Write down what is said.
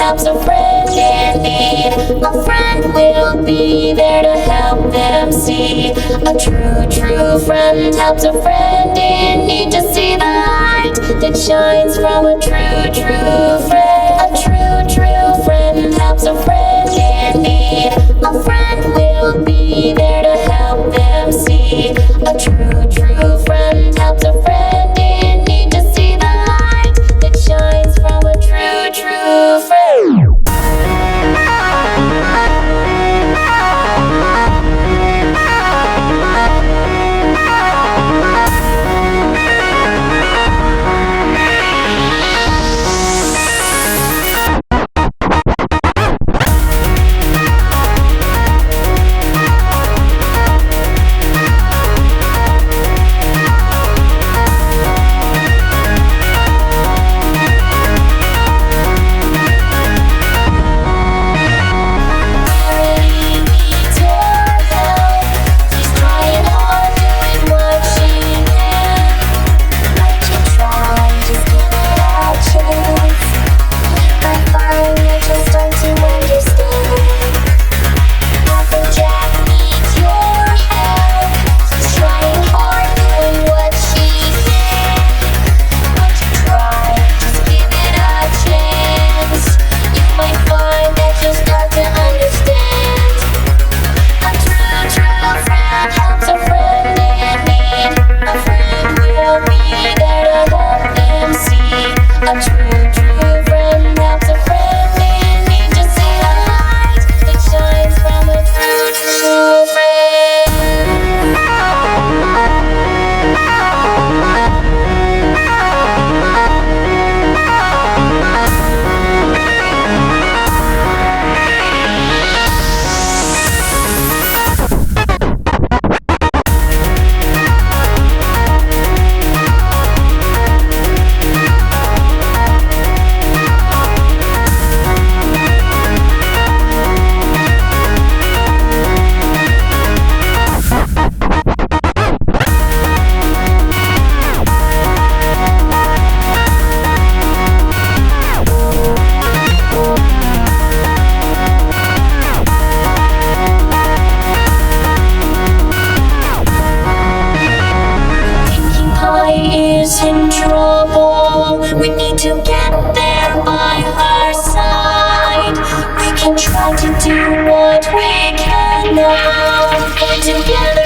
helps a friend in need. A friend will be there to help them see. A true friend helps a friend in need to see the light that shines from a true friend. A true friend helps a friend in need. A friend will be there to help them see. A true friend helps a friend in need to see the light that shines from a true friend. In trouble, we need to get there by our side. We can try to do what we can now, but together